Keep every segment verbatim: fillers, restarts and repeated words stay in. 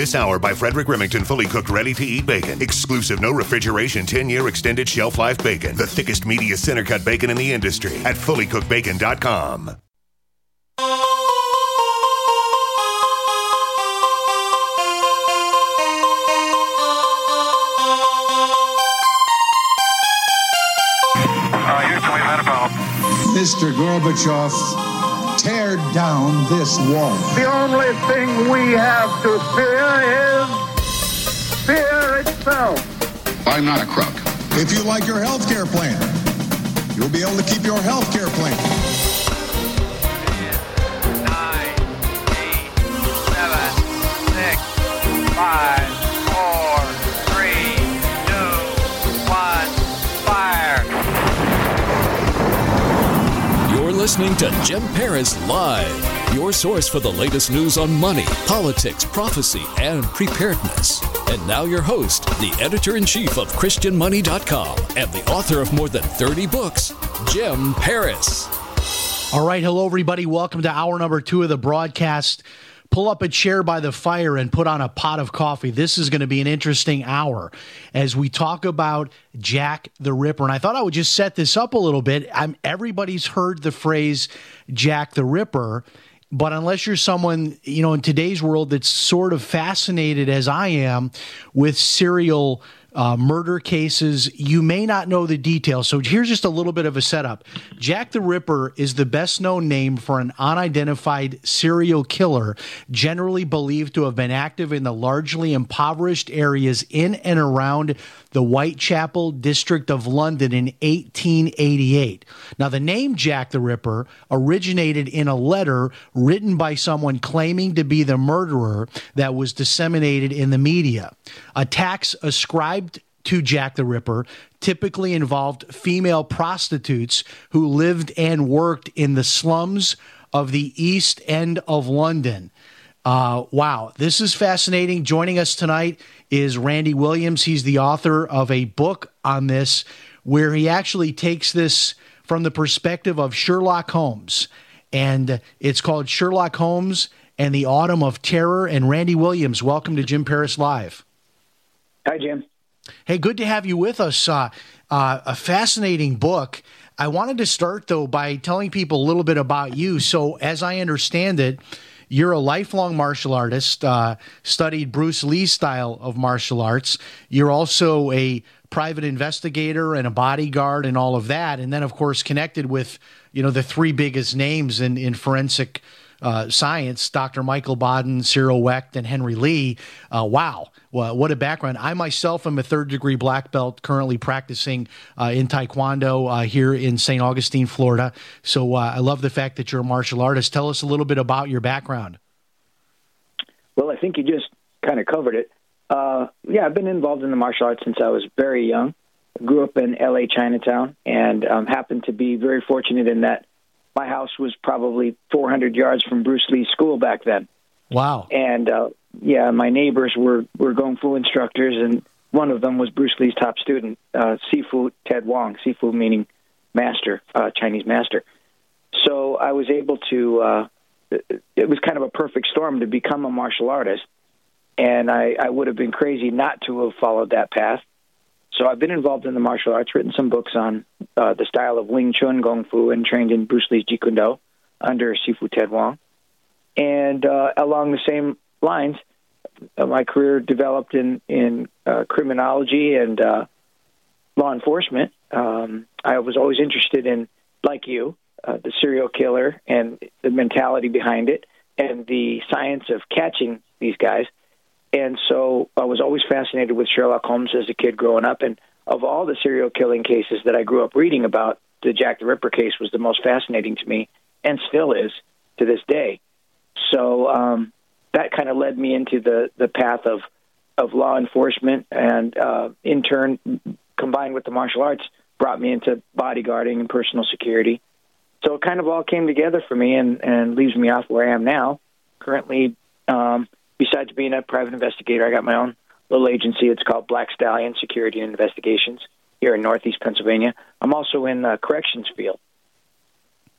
This hour by Frederick Remington fully cooked, ready-to-eat bacon. Exclusive, no refrigeration, ten-year extended shelf life bacon. The thickest, meatiest center cut bacon in the industry at fully cooked bacon dot com. Mister Gorbachev, tear down this wall. The only thing we have to fear is fear itself. I'm not a crook. If you like your health care plan, you'll be able to keep your health care plan. Nine, eight, seven, six, five, four, three, two, one, fire. You're listening to Jim Paris Live, your source for the latest news on money, politics, prophecy, and preparedness. And now your host, the editor-in-chief of Christian Money dot com and the author of more than thirty books, Jim Paris. All right, hello, everybody. Welcome to hour number two of the broadcast. Pull up a chair by the fire and put on a pot of coffee. This is going to be an interesting hour as we talk about Jack the Ripper. And I thought I would just set this up a little bit. I'm, everybody's heard the phrase Jack the Ripper, but unless you're someone, you know, in today's world that's sort of fascinated as I am with serial Uh, murder cases, you may not know the details. So here's just a little bit of a setup. Jack the Ripper is the best known name for an unidentified serial killer, generally believed to have been active in the largely impoverished areas in and around the Whitechapel district of London in eighteen eighty-eight. Now, the name Jack the Ripper originated in a letter written by someone claiming to be the murderer that was disseminated in the media. Attacks ascribed to Jack the Ripper typically involved female prostitutes who lived and worked in the slums of the East End of London. Uh, wow, this is fascinating. Joining us tonight is Randy Williams. He's the author of a book on this where he actually takes this from the perspective of Sherlock Holmes. And it's called Sherlock Holmes and the Autumn of Terror. And Randy Williams, welcome to Jim Paris Live. Hi, Jim. Hey, good to have you with us. Uh, uh, a fascinating book. I wanted to start, though, by telling people a little bit about you. So, as I understand it, you're a lifelong martial artist, uh, studied Bruce Lee's style of martial arts. You're also a private investigator and a bodyguard and all of that. And then, of course, connected with, you know, the three biggest names in, in forensic uh, science, Doctor Michael Baden, Cyril Wecht, and Henry Lee. Uh, wow. Well, what a background. I myself am a third-degree black belt currently practicing uh, in Taekwondo uh, here in Saint Augustine, Florida. So uh, I love the fact that you're a martial artist. Tell us a little bit about your background. Well, I think you just kind of covered it. Uh, yeah, I've been involved in the martial arts since I was very young. I grew up in L A Chinatown and um, happened to be very fortunate in that my house was probably four hundred yards from Bruce Lee's school back then. Wow. And, uh, yeah, my neighbors were, were Kung Fu instructors, and one of them was Bruce Lee's top student, uh, Sifu Ted Wong, Sifu meaning master, uh, Chinese master. So I was able to, uh, it was kind of a perfect storm to become a martial artist, and I, I would have been crazy not to have followed that path. So I've been involved in the martial arts, written some books on uh, the style of Wing Chun Kung Fu, and trained in Bruce Lee's Jeet Kune Do under Sifu Ted Wong. And uh, along the same lines, uh, my career developed in, in uh, criminology and uh, law enforcement. Um, I was always interested in, like you, uh, the serial killer and the mentality behind it and the science of catching these guys. And so I was always fascinated with Sherlock Holmes as a kid growing up. And of all the serial killing cases that I grew up reading about, the Jack the Ripper case was the most fascinating to me and still is to this day. So um, that kind of led me into the, the path of, of law enforcement, and uh, in turn, combined with the martial arts, brought me into bodyguarding and personal security. So it kind of all came together for me and, and leaves me off where I am now. Currently, um, besides being a private investigator, I got my own little agency. It's called Black Stallion Security and Investigations here in Northeast Pennsylvania. I'm also in the corrections field.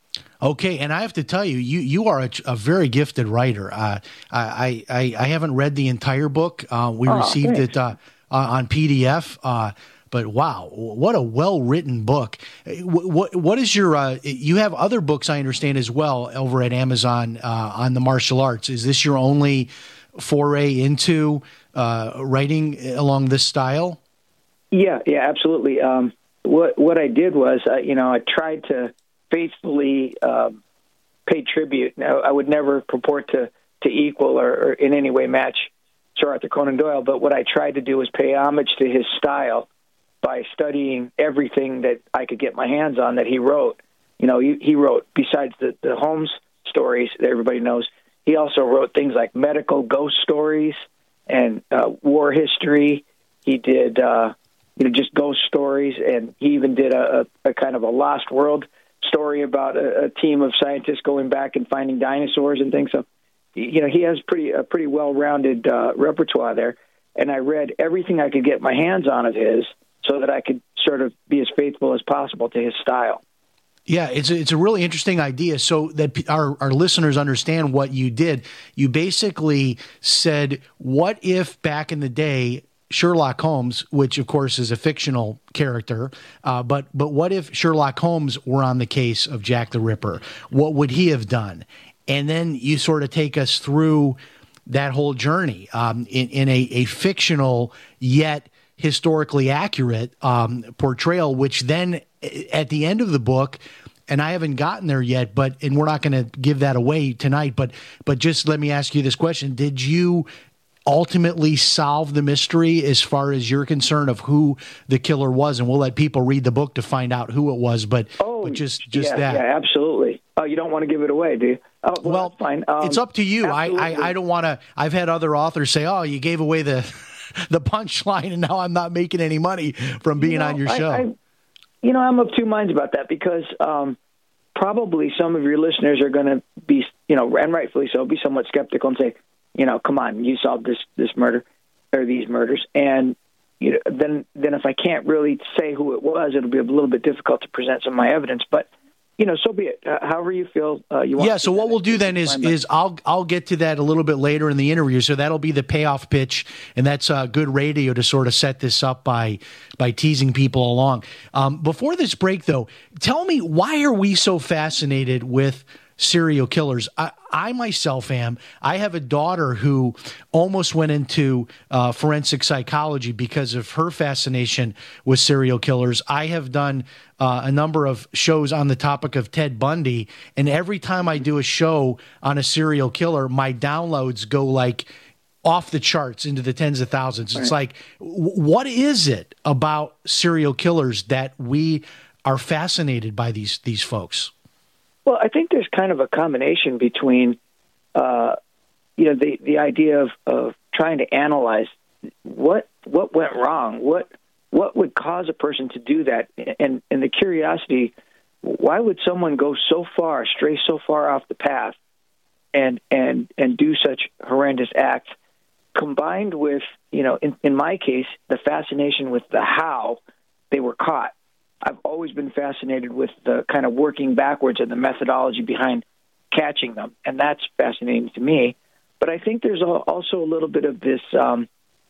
Okay, and I have to tell you, you you are a, a very gifted writer. Uh, I, I I haven't read the entire book. Uh, we oh, received thanks. it uh, uh, on P D F. Uh, but wow, what a well-written book! What what, what is your? Uh, you have other books, I understand, as well over at Amazon uh, on the martial arts. Is this your only foray into uh, writing along this style? Yeah, yeah, absolutely. Um, what what I did was, uh, you know, I tried to faithfully um, pay tribute. Now, I would never purport to, to equal or, or in any way match Sir Arthur Conan Doyle, but what I tried to do was pay homage to his style by studying everything that I could get my hands on that he wrote. You know, he, he wrote, besides the, the Holmes stories that everybody knows, he also wrote things like medical ghost stories and uh, war history. He did, uh, you know, just ghost stories, and he even did a, a, a kind of a lost world story about a, a team of scientists going back and finding dinosaurs and things. So, you know, he has pretty a pretty well-rounded uh, repertoire there. And I read everything I could get my hands on of his so that I could sort of be as faithful as possible to his style. Yeah, it's a, it's a really interesting idea. So that our, our listeners understand what you did, you basically said, what if back in the day, Sherlock Holmes, which of course is a fictional character, uh, but but what if Sherlock Holmes were on the case of Jack the Ripper? What would he have done? And then you sort of take us through that whole journey um, in, in a, a fictional yet historically accurate um, portrayal, which then at the end of the book, and I haven't gotten there yet, but and we're not going to give that away tonight, but but just let me ask you this question. Did you ultimately solve the mystery as far as you're concerned of who the killer was? And we'll let people read the book to find out who it was, but, oh, but just, just yeah, that. Yeah, absolutely. Oh, you don't want to give it away, do you? Oh, well, well that's fine. Um, it's up to you. I, I, I don't want to, I've had other authors say, oh, you gave away the, the punchline and now I'm not making any money from being you know, on your I, show. I, you know, I'm of two minds about that because um, probably some of your listeners are going to be, you know, and rightfully so, be somewhat skeptical and say, you know, come on, you solved this, this murder or these murders. And you know, then, then if I can't really say who it was, it'll be a little bit difficult to present some of my evidence, but you know, so be it. Uh, however you feel uh, you want. Yeah. So what we'll do then is is I'll I'll get to that a little bit later in the interview. So that'll be the payoff pitch, and that's uh, good radio to sort of set this up by by teasing people along. Um, before this break, though, tell me, why are we so fascinated with serial killers? I, I myself am. I have a daughter who almost went into uh, forensic psychology because of her fascination with serial killers. I have done uh, a number of shows on the topic of Ted Bundy, and every time I do a show on a serial killer, my downloads go like off the charts into the tens of thousands. It's like, w- what is it about serial killers that we are fascinated by these these folks? Well, I think there's kind of a combination between, uh, you know, the, the idea of, of trying to analyze what what went wrong, what what would cause a person to do that, and, and the curiosity, why would someone go so far, stray so far off the path, and and and do such horrendous acts, combined with, you know, in, in my case, the fascination with the how they were caught. I've always been fascinated with the kind of working backwards and the methodology behind catching them, and that's fascinating to me. But I think there's also a little bit of this, um,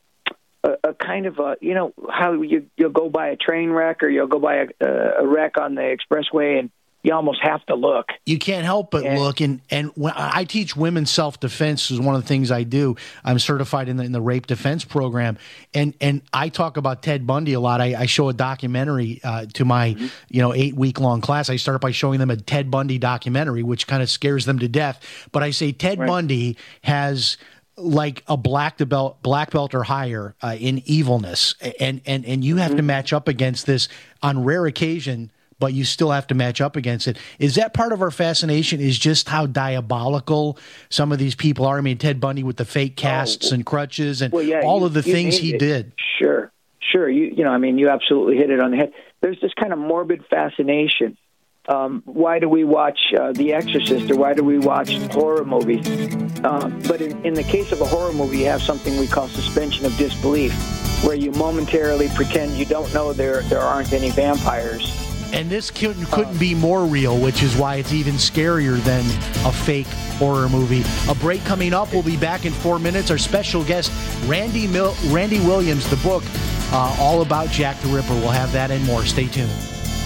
a, a kind of a, you know, how you, you'll go by a train wreck or you'll go by a, a wreck on the expressway and you almost have to look. You can't help but and, look. And, and when I teach women's self-defense is one of the things I do. I'm certified in the, in the rape defense program. And, and I talk about Ted Bundy a lot. I, I show a documentary uh, to my, mm-hmm. you know, eight week long class. I start by showing them a Ted Bundy documentary, which kind of scares them to death. But I say Ted right. Bundy has like a black belt, black belt or higher uh, in evilness. And, and, and you have mm-hmm. to match up against this on rare occasion, but you still have to match up against it. Is that part of our fascination, is just how diabolical some of these people are? I mean, Ted Bundy with the fake casts oh, and crutches and well, yeah, all you, of the things he it. did. Sure, sure. You, you know, I mean, you absolutely hit it on the head. There's this kind of morbid fascination. Um, why do we watch uh, The Exorcist, or why do we watch horror movies? Uh, but in, in the case of a horror movie, you have something we call suspension of disbelief, where you momentarily pretend you don't know there there aren't any vampires. And this couldn't, couldn't be more real, which is why it's even scarier than a fake horror movie. A break coming up. We'll be back in four minutes. Our special guest, Randy Mil- Randy Williams, the book uh, all about Jack the Ripper. We'll have that and more. Stay tuned.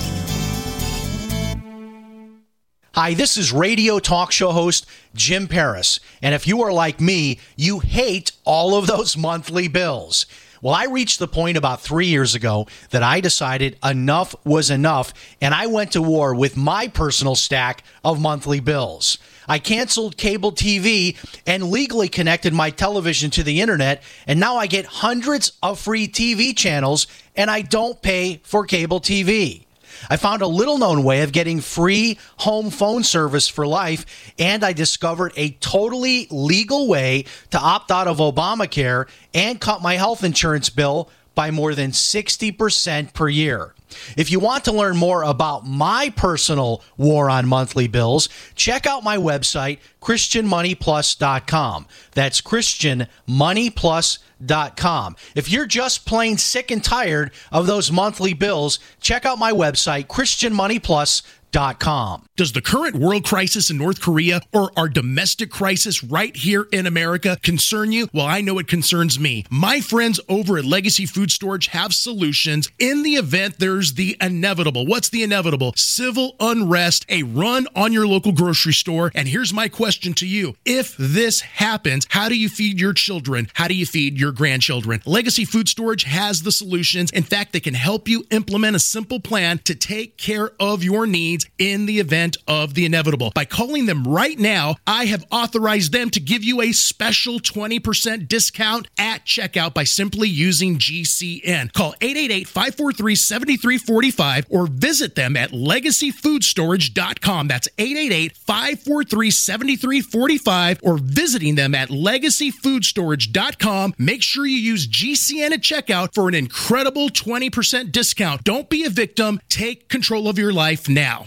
Hi, this is radio talk show host Jim Paris. And if you are like me, you hate all of those monthly bills. Well, I reached the point about three years ago that I decided enough was enough, and I went to war with my personal stack of monthly bills. I canceled cable T V and legally connected my television to the internet, and now I get hundreds of free T V channels, and I don't pay for cable T V. I found a little-known way of getting free home phone service for life, and I discovered a totally legal way to opt out of Obamacare and cut my health insurance bill by more than sixty percent per year. If you want to learn more about my personal war on monthly bills, check out my website, Christian Money Plus dot com. That's Christian Money Plus dot com. If you're just plain sick and tired of those monthly bills, check out my website, Christian Money Plus dot com. Does the current world crisis in North Korea or our domestic crisis right here in America concern you? Well, I know it concerns me. My friends over at Legacy Food Storage have solutions in the event there's the inevitable. What's the inevitable? Civil unrest, a run on your local grocery store. And here's my question to you. If this happens, how do you feed your children? How do you feed your grandchildren? Legacy Food Storage has the solutions. In fact, they can help you implement a simple plan to take care of your needs in the event of the inevitable. By calling them right now, I have authorized them to give you a special twenty percent discount at checkout by simply using G C N. Call eight eight eight, five four three, seven three four five or visit them at legacy food storage dot com. That's eight eight eight, five four three, seven three four five or visiting them at legacy food storage dot com. Make sure you use G C N at checkout for an incredible twenty percent discount. Don't be a victim. Take control of your life now.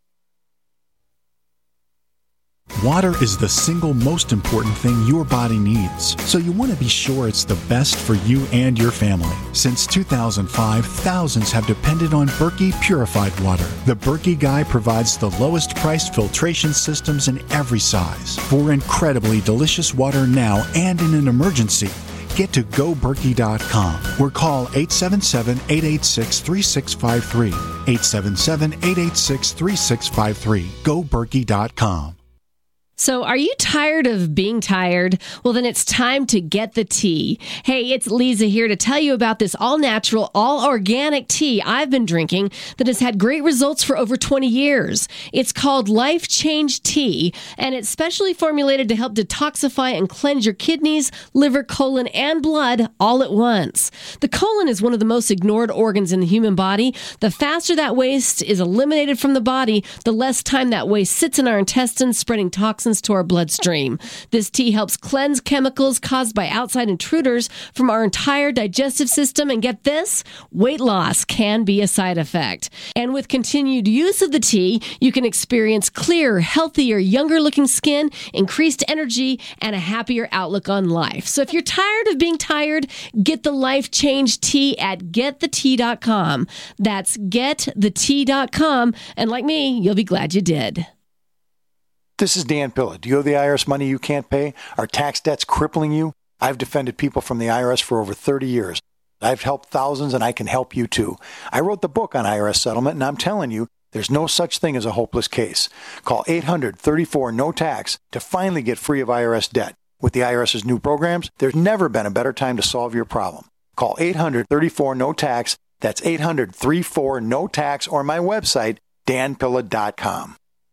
Water is the single most important thing your body needs, so you want to be sure it's the best for you and your family. Since two thousand five, thousands have depended on Berkey purified water. The Berkey Guy provides the lowest priced filtration systems in every size. For incredibly delicious water now and in an emergency, get to go berkey dot com or call eight seven seven, eight eight six, three six five three. eight seven seven, eight eight six, three six five three. go berkey dot com. So are you tired of being tired? Well, then it's time to get the tea. Hey, it's Lisa here to tell you about this all-natural, all-organic tea I've been drinking that has had great results for over twenty years. It's called Life Change Tea, and it's specially formulated to help detoxify and cleanse your kidneys, liver, colon, and blood all at once. The colon is one of the most ignored organs in the human body. The faster that waste is eliminated from the body, the less time that waste sits in our intestines, spreading toxins to our bloodstream. This tea helps cleanse chemicals caused by outside intruders from our entire digestive system. And get this, weight loss can be a side effect. And with continued use of the tea, you can experience clearer, healthier, younger looking skin, increased energy, and a happier outlook on life. So if you're tired of being tired, get the Life Change Tea at get the tea dot com. That's get the tea dot com. And like me, you'll be glad you did. This is Dan Pilla. Do you owe the I R S money you can't pay? Are tax debts crippling you? I've defended people from the I R S for over thirty years. I've helped thousands, and I can help you too. I wrote the book on I R S settlement, and I'm telling you, there's no such thing as a hopeless case. Call eight hundred, thirty-four, no tax to finally get free of I R S debt. With the IRS's new programs, there's never been a better time to solve your problem. Call eight hundred, thirty-four, no tax. That's eight hundred, thirty-four, no tax, or my website, dan pilla dot com.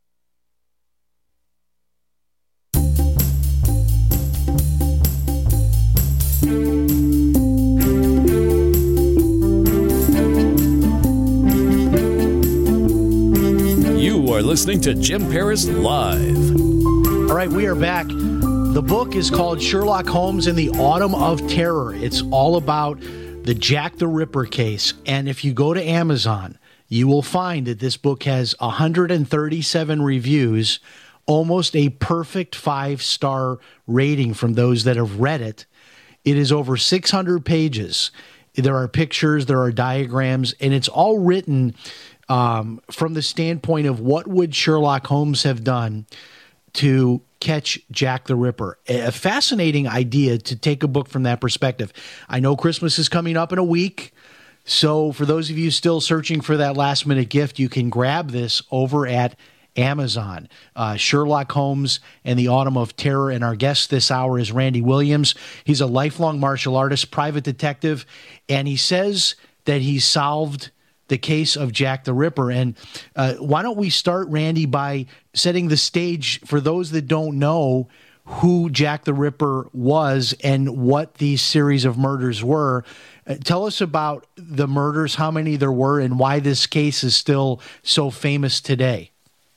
You are listening to Jim Paris Live. All right, we are back. The book is called Sherlock Holmes in the Autumn of Terror. It's all about the Jack the Ripper case. And if you go to Amazon, you will find that this book has one hundred thirty-seven reviews, almost a perfect five-star rating from those that have read it. It is over six hundred pages. There are pictures, there are diagrams, and it's all written um, from the standpoint of what would Sherlock Holmes have done to catch Jack the Ripper. A fascinating idea to take a book from that perspective. I know Christmas is coming up in a week, so for those of you still searching for that last-minute gift, you can grab this over at Amazon. Uh, Sherlock Holmes and the Autumn of Terror. And our guest this hour is Randy Williams. He's a lifelong martial artist, private detective, and he says that he solved the case of Jack the Ripper. And uh, why don't we start, Randy, by setting the stage for those that don't know who Jack the Ripper was and what these series of murders were. Uh, tell us about the murders, how many there were, and why this case is still so famous today.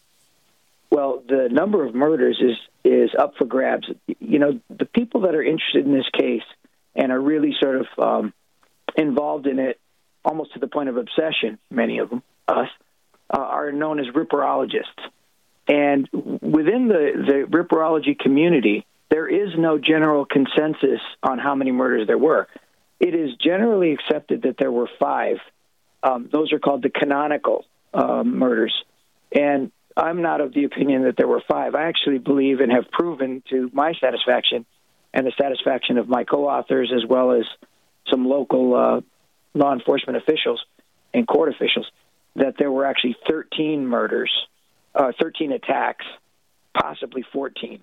Well, the number of murders is, is up for grabs. You know, the people that are interested in this case and are really sort of um, involved in it almost to the point of obsession, many of them, us, uh, are known as ripperologists. And within the, the ripperology community, there is no general consensus on how many murders there were. It is generally accepted that there were five. Um, those are called the canonical uh, murders. And I'm not of the opinion that there were five. I actually believe and have proven to my satisfaction and the satisfaction of my co-authors as well as some local uh, law enforcement officials and court officials that there were actually thirteen murders, uh, thirteen attacks, possibly fourteen.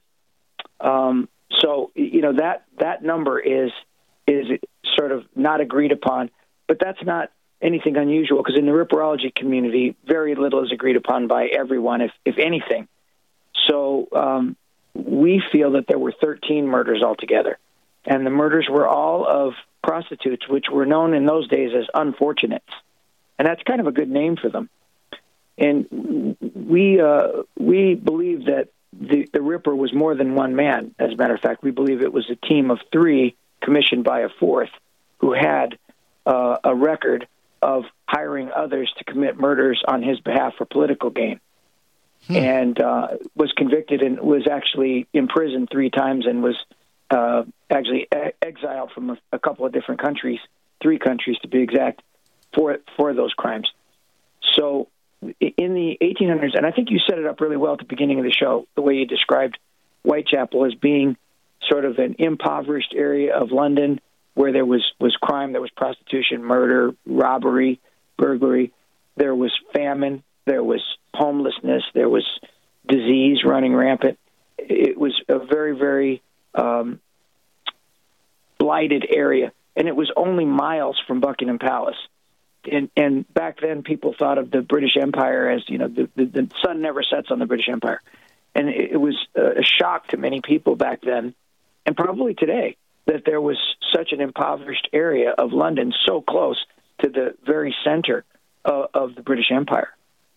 Um, so, you know, that that number is is sort of not agreed upon, but that's not anything unusual, because in the ripperology community, very little is agreed upon by everyone, if, if anything. So um, we feel that there were thirteen murders altogether, and the murders were all of prostitutes, which were known in those days as unfortunates, and that's kind of a good name for them. And we uh, we believe that the, the Ripper was more than one man. As a matter of fact, we believe it was a team of three commissioned by a fourth who had uh, a record of hiring others to commit murders on his behalf for political gain, hmm. and uh, was convicted and was actually imprisoned three times and was uh, actually e- exiled from a, a couple of different countries, three countries to be exact, for for those crimes. So in the eighteen hundreds, and I think you set it up really well at the beginning of the show, the way you described Whitechapel as being sort of an impoverished area of London, where there was, was crime, there was prostitution, murder, robbery, burglary, there was famine, there was homelessness, there was disease running rampant. It was a very, very um, blighted area, and it was only miles from Buckingham Palace. And, and back then, people thought of the British Empire as, you know, the, the, the sun never sets on the British Empire. And it, it was a shock to many people back then, and probably today, that there was such an impoverished area of London so close to the very center of, of the British Empire.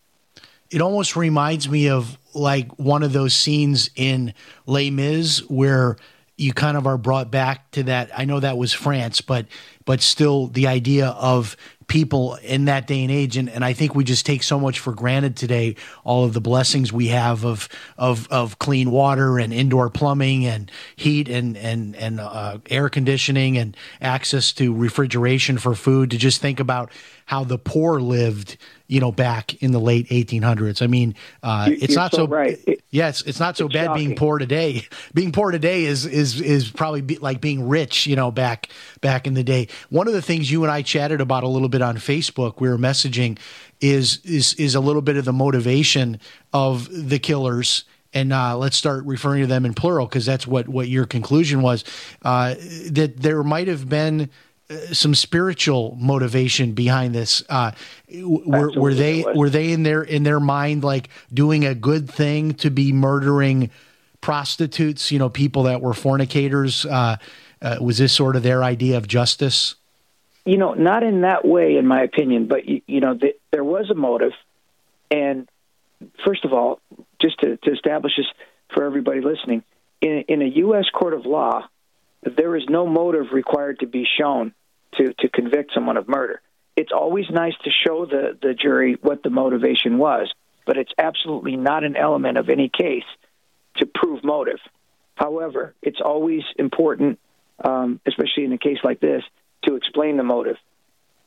It almost reminds me of like one of those scenes in Les Mis where you kind of are brought back to that. I know that was France, but but still the idea of people in that day and age. And, and I think we just take so much for granted today, all of the blessings we have of of, of clean water and indoor plumbing and heat and, and, and uh, air conditioning and access to refrigeration for food, to just think about how the poor lived, you know, back in the late eighteen hundreds. I mean, uh, you, it's not so, so right. It, yes, it's not so it's bad shocking. being poor today. Being poor today is is is probably be like being rich, you know, back back in the day. One of the things you and I chatted about a little bit on Facebook, we were messaging, is is is a little bit of the motivation of the killers. And uh, let's start referring to them in plural, because that's what, what your conclusion was, uh, that there might have been some spiritual motivation behind this. Uh, were, were they were they in their in their mind like doing a good thing to be murdering prostitutes? You know, people that were fornicators. Uh, uh, was this sort of their idea of justice? You know, not in that way, in my opinion. But you, you know, the, there was a motive. And first of all, just to, to establish this for everybody listening, in, in a U S court of law, there is no motive required to be shown to, to convict someone of murder. It's always nice to show the, the jury what the motivation was, but it's absolutely not an element of any case to prove motive. However, it's always important, um, especially in a case like this, to explain the motive.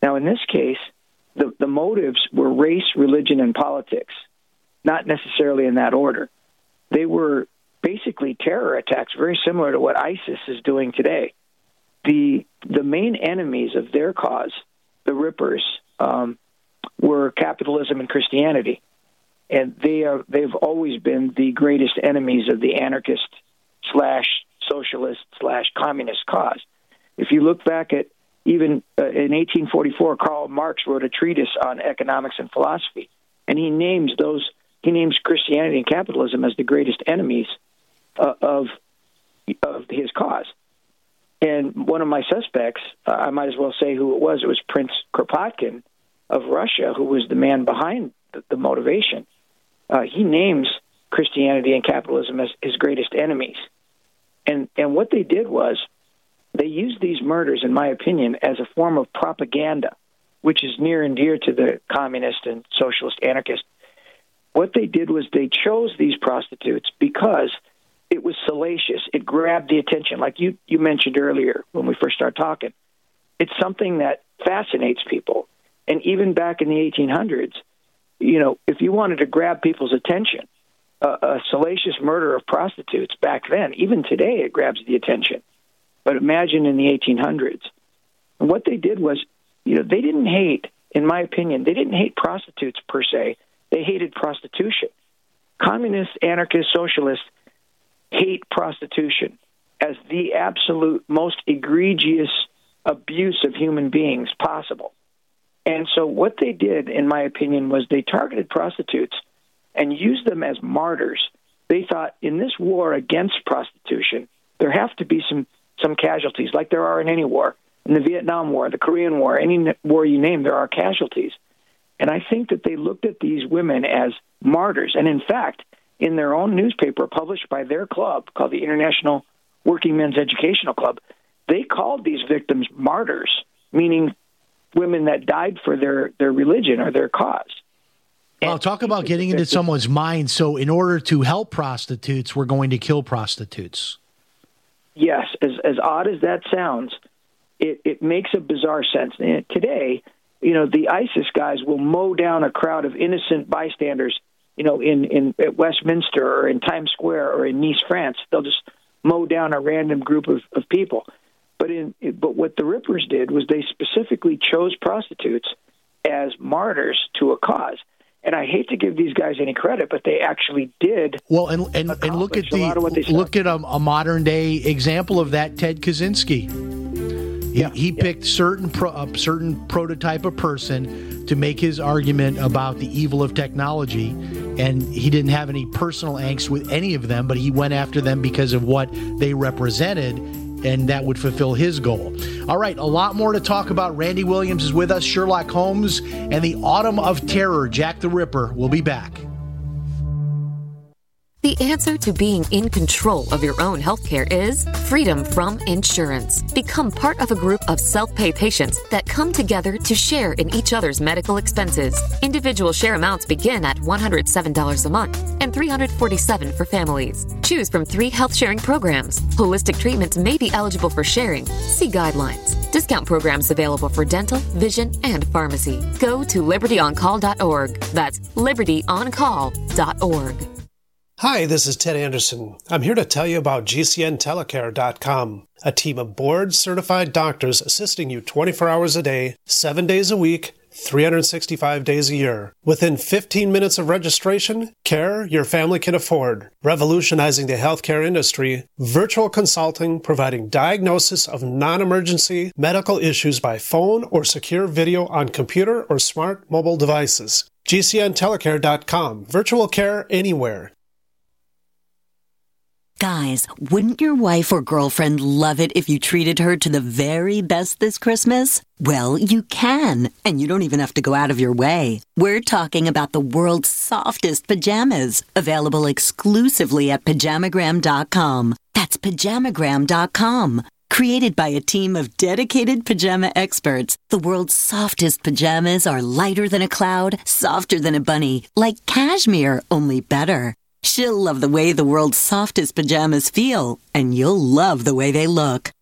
Now, in this case, the, the motives were race, religion, and politics, not necessarily in that order. They were basically terror attacks, very similar to what ISIS is doing today. The the main enemies of their cause, the Rippers, um, were capitalism and Christianity. And they are, they've always been the greatest enemies of the anarchist slash socialist slash communist cause. If you look back at even uh, in eighteen forty-four, Karl Marx wrote a treatise on economics and philosophy, and he names those he names Christianity and capitalism as the greatest enemies uh, of of his cause. And one of my suspects, uh, I might as well say who it was. It was Prince Kropotkin of Russia, who was the man behind the, the motivation. Uh, he names Christianity and capitalism as his greatest enemies. And and what they did was they used these murders, in my opinion, as a form of propaganda, which is near and dear to the communist and socialist anarchist. What they did was they chose these prostitutes because it was salacious. It grabbed the attention, like you, you mentioned earlier when we first started talking. It's something that fascinates people. And even back in the eighteen hundreds, you know, if you wanted to grab people's attention, uh, a salacious murder of prostitutes back then, even today, it grabs the attention. But imagine in the eighteen hundreds. And what they did was, you know, they didn't hate, in my opinion, they didn't hate prostitutes per se. They hated prostitution. Communists, anarchists, socialists hate prostitution as the absolute most egregious abuse of human beings possible. And so what they did, in my opinion, was they targeted prostitutes and used them as martyrs. They thought, in this war against prostitution, there have to be some, some casualties, like there are in any war. In the Vietnam War, the Korean War, any war you name, there are casualties. And I think that they looked at these women as martyrs. And in fact, in their own newspaper published by their club called the International Working Men's Educational Club, they called these victims martyrs, meaning women that died for their, their religion or their cause. Well, talk about getting into someone's mind. So in order to help prostitutes, we're going to kill prostitutes. Yes, as, as odd as that sounds, it, it makes a bizarre sense. And today, you know, the ISIS guys will mow down a crowd of innocent bystanders, you know, in, in at Westminster or in Times Square or in Nice, France. They'll just mow down a random group of, of people. But in but what the Rippers did was they specifically chose prostitutes as martyrs to a cause. And I hate to give these guys any credit, but they actually did. Well, and and, and look at the look at a, a modern day example of that, Ted Kaczynski. He, yeah, he yeah. picked certain pro, a certain prototype of person to make his argument about the evil of technology, and he didn't have any personal angst with any of them, but he went after them because of what they represented, and that would fulfill his goal. All right, a lot more to talk about. Randy Williams is with us, Sherlock Holmes, and the Autumn of Terror, Jack the Ripper. We'll be back. The answer to being in control of your own healthcare is freedom from insurance. Become part of a group of self-pay patients that come together to share in each other's medical expenses. Individual share amounts begin at one hundred seven dollars a month and three hundred forty-seven dollars for families. Choose from three health sharing programs. Holistic treatments may be eligible for sharing. See guidelines. Discount programs available for dental, vision, and pharmacy. Go to liberty on call dot org. That's liberty on call dot org. Hi, this is Ted Anderson. I'm here to tell you about G C N telecare dot com, a team of board-certified doctors assisting you twenty-four hours a day, seven days a week, three hundred sixty-five days a year. Within fifteen minutes of registration, care your family can afford. Revolutionizing the healthcare industry, virtual consulting providing diagnosis of non-emergency medical issues by phone or secure video on computer or smart mobile devices. G C N telecare dot com, virtual care anywhere. Guys, wouldn't your wife or girlfriend love it if you treated her to the very best this Christmas? Well, you can, and you don't even have to go out of your way. We're talking about the world's softest pajamas, available exclusively at pajamagram dot com. That's pajamagram dot com. Created by a team of dedicated pajama experts, the world's softest pajamas are lighter than a cloud, softer than a bunny, like cashmere, only better. She'll love the way the world's softest pajamas feel, and you'll love the way they look.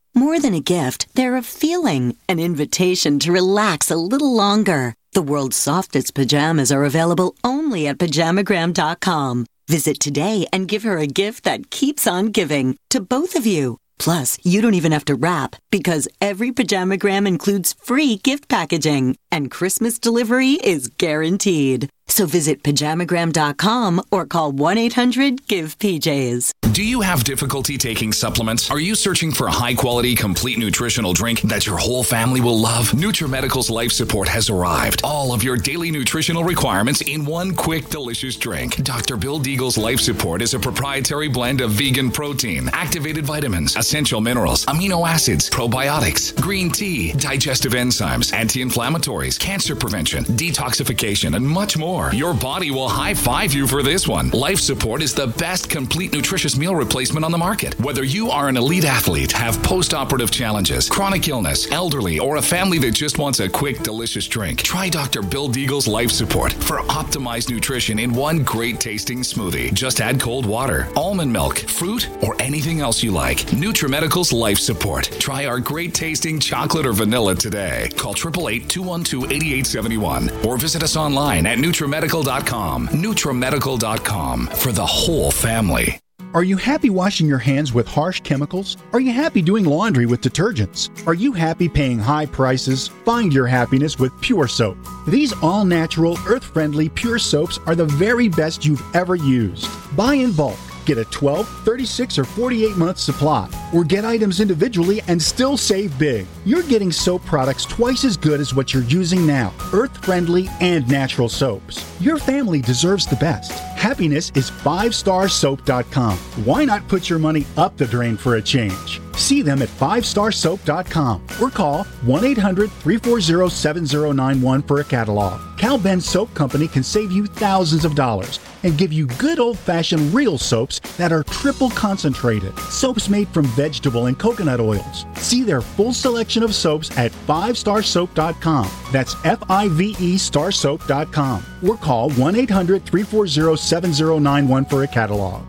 More than a gift, they're a feeling, an invitation to relax a little longer. The world's softest pajamas are available only at pajamagram dot com. Visit today and give her a gift that keeps on giving to both of you. Plus, you don't even have to wrap because every Pajamagram includes free gift packaging and Christmas delivery is guaranteed. So visit pajamagram dot com or call one eight hundred give P Js. Do you have difficulty taking supplements? Are you searching for a high-quality, complete nutritional drink that your whole family will love? NutriMedical's Life Support has arrived. All of your daily nutritional requirements in one quick, delicious drink. Doctor Bill Deagle's Life Support is a proprietary blend of vegan protein, activated vitamins, essential minerals, amino acids, probiotics, green tea, digestive enzymes, anti-inflammatories, cancer prevention, detoxification, and much more. Your body will high-five you for this one. Life Support is the best complete nutritious meal replacement on the market. Whether you are an elite athlete, have post-operative challenges, chronic illness, elderly, or a family that just wants a quick, delicious drink, try Doctor Bill Deagle's Life Support for optimized nutrition in one great-tasting smoothie. Just add cold water, almond milk, fruit, or anything else you like. NutriMedical's Life Support. Try our great-tasting chocolate or vanilla today. Call eight eight eight, two one two, eight eight seven one or visit us online at NutriMedical dot com. NutriMedical dot com for the whole family. Are you happy washing your hands with harsh chemicals? Are you happy doing laundry with detergents? Are you happy paying high prices? Find your happiness with Pure Soap. These all-natural, earth-friendly Pure Soaps are the very best you've ever used. Buy in bulk. Get a twelve, thirty-six, or forty-eight month supply, or get items individually and still save big. You're getting soap products twice as good as what you're using now, earth-friendly and natural soaps. Your family deserves the best. Happiness is five star soap dot com. Why not put your money up the drain for a change? See them at five star soap dot com or call one eight hundred, three four zero, seven zero nine one for a catalog. Cal Ben Soap Company can save you thousands of dollars and give you good old-fashioned real soaps that are triple concentrated. Soaps made from vegetable and coconut oils. See their full selection of soaps at five star soap dot com. That's F I V E star soap dot com. Or call one eight hundred, three four zero, seven zero nine one for a catalog.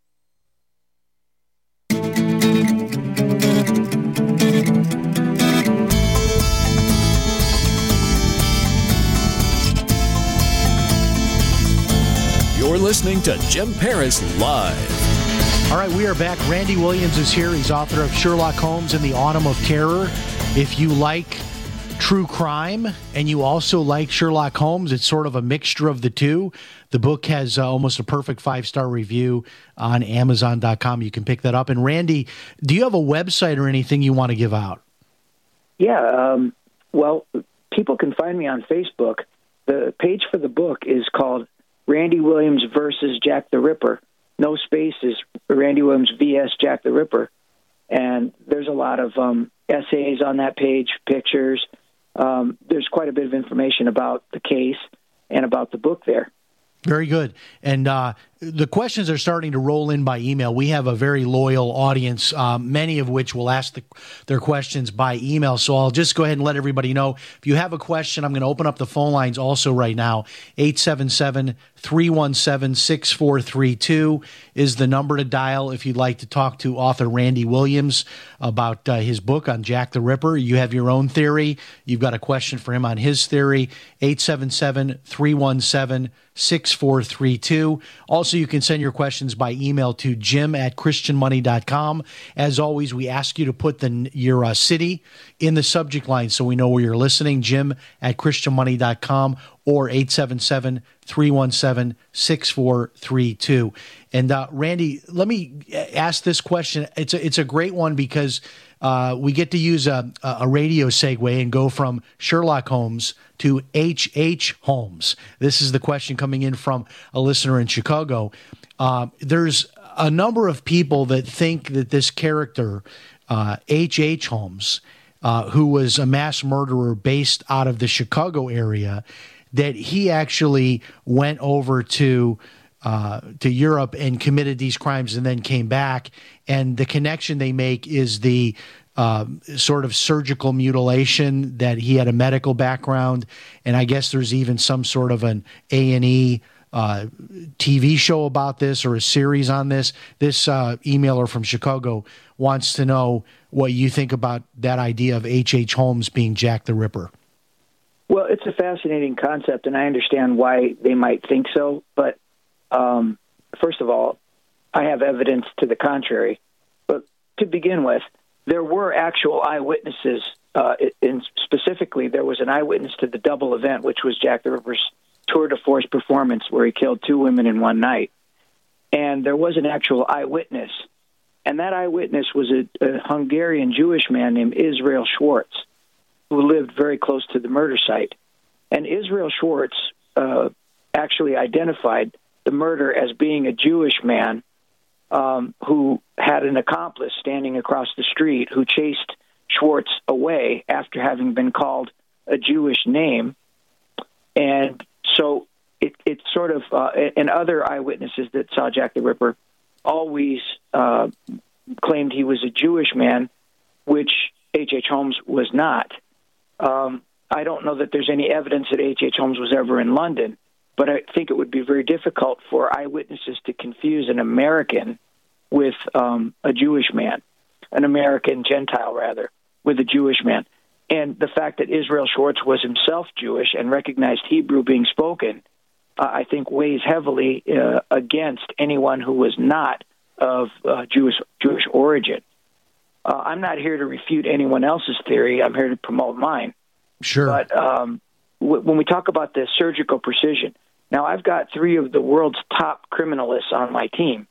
You're listening to Jim Paris Live. All right, we are back. Randy Williams is here. He's author of Sherlock Holmes in the Autumn of Terror. If you like true crime and you also like Sherlock Holmes, it's sort of a mixture of the two. The book has uh, almost a perfect five-star review on amazon dot com. You can pick that up. And Randy, do you have a website or anything you want to give out? Yeah, um, well, people can find me on Facebook. The page for the book is called Randy Williams versus Jack the Ripper. No spaces, Randy Williams V S Jack the Ripper. And there's a lot of um, essays on that page, pictures. Um, there's quite a bit of information about the case and about the book there. Very good. And uh, the questions are starting to roll in by email. We have a very loyal audience, um, many of which will ask the, their questions by email. So I'll just go ahead and let everybody know. If you have a question, I'm going to open up the phone lines also right now. eight seven seven, three one seven, six four three two is the number to dial if you'd like to talk to author Randy Williams about uh, his book on Jack the Ripper. You have your own theory. You've got a question for him on his theory. eight seven seven, three one seven, six four three two. Also, you can send your questions by email to jim at christian money dot com. As always, we ask you to put the, your uh, city in the subject line so we know where you're listening, jim at christian money dot com or eight seven seven, three one seven, six four three two. And uh, Randy, let me ask this question. It's a, it's a great one because uh, we get to use a, a radio segue and go from Sherlock Holmes to H H. Holmes. This is the question coming in from a listener in Chicago. Uh, there's a number of people that think that this character, uh, H H. Holmes, uh, who was a mass murderer based out of the Chicago area, that he actually went over to uh, to Europe and committed these crimes and then came back. And the connection they make is the uh, sort of surgical mutilation, that he had a medical background. And I guess there's even some sort of an A and E uh, T V show about this or a series on this. This uh, emailer from Chicago wants to know what you think about that idea of H H. Holmes being Jack the Ripper. Well, it's a fascinating concept, and I understand why they might think so. But um, first of all, I have evidence to the contrary. But to begin with, there were actual eyewitnesses. Uh, in specifically, there was an eyewitness to the double event, which was Jack the Ripper's tour de force performance, where he killed two women in one night. And there was an actual eyewitness. And that eyewitness was a, a Hungarian Jewish man named Israel Schwartz, who lived very close to the murder site. And Israel Schwartz uh, actually identified the murder as being a Jewish man um, who had an accomplice standing across the street who chased Schwartz away after having been called a Jewish name. And so it, it sort of, uh, and other eyewitnesses that saw Jack the Ripper always uh, claimed he was a Jewish man, which H H. Holmes was not. Um, I don't know that there's any evidence that H H. Holmes was ever in London, but I think it would be very difficult for eyewitnesses to confuse an American with um, a Jewish man, an American Gentile, rather, with a Jewish man. And the fact that Israel Schwartz was himself Jewish and recognized Hebrew being spoken, uh, I think weighs heavily uh, against anyone who was not of uh, Jewish Jewish origin. Uh, I'm not here to refute anyone else's theory. I'm here to promote mine. Sure. But um, w- when we talk about the surgical precision, now I've got three of the world's top criminalists on my team,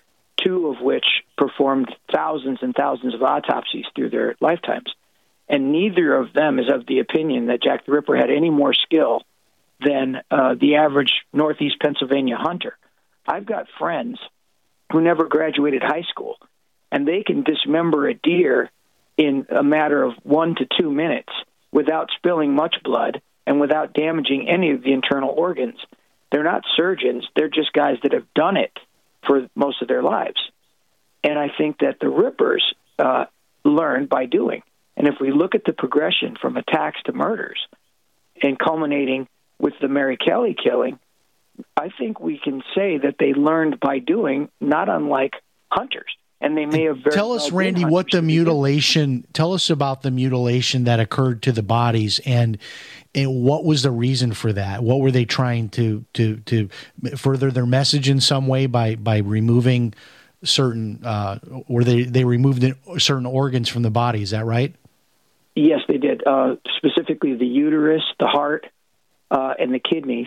two of which performed thousands and thousands of autopsies through their lifetimes. And neither of them is of the opinion that Jack the Ripper had any more skill than uh, the average Northeast Pennsylvania hunter. I've got friends who never graduated high school, and they can dismember a deer in a matter of one to two minutes without spilling much blood and without damaging any of the internal organs. They're not surgeons. They're just guys that have done it for most of their lives. And I think that the Rippers uh, learned by doing. And if we look at the progression from attacks to murders and culminating with the Mary Kelly killing, I think we can say that they learned by doing, not unlike hunters. And they may have very Tell us, well Randy, what the mutilation, tell us about the mutilation that occurred to the bodies and and what was the reason for that? What were they trying to to to further their message in some way by by removing certain, uh, or they, they removed certain organs from the body, is that right? Yes, they did. Uh, specifically the uterus, the heart, uh, and the kidneys.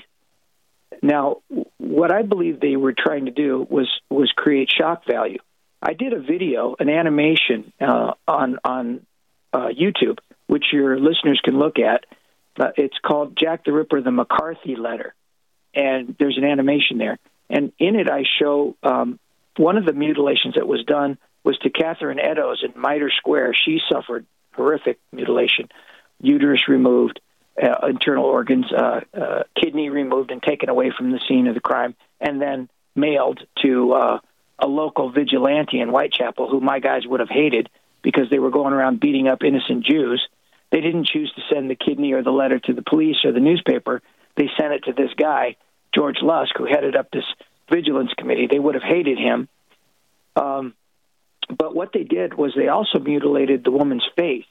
Now, what I believe they were trying to do was was create shock value. I did a video, an animation uh, on on uh, YouTube, which your listeners can look at. Uh, it's called Jack the Ripper, the McCarthy Letter, and there's an animation there. And in it, I show um, one of the mutilations that was done was to Catherine Eddowes in Mitre Square. She suffered horrific mutilation, uterus removed, uh, internal organs, uh, uh, kidney removed and taken away from the scene of the crime, and then mailed to uh, a local vigilante in Whitechapel who my guys would have hated because they were going around beating up innocent Jews. They didn't choose to send the kidney or the letter to the police or the newspaper. They sent it to this guy, George Lusk, who headed up this vigilance committee. They would have hated him. Um, but what they did was they also mutilated the woman's face.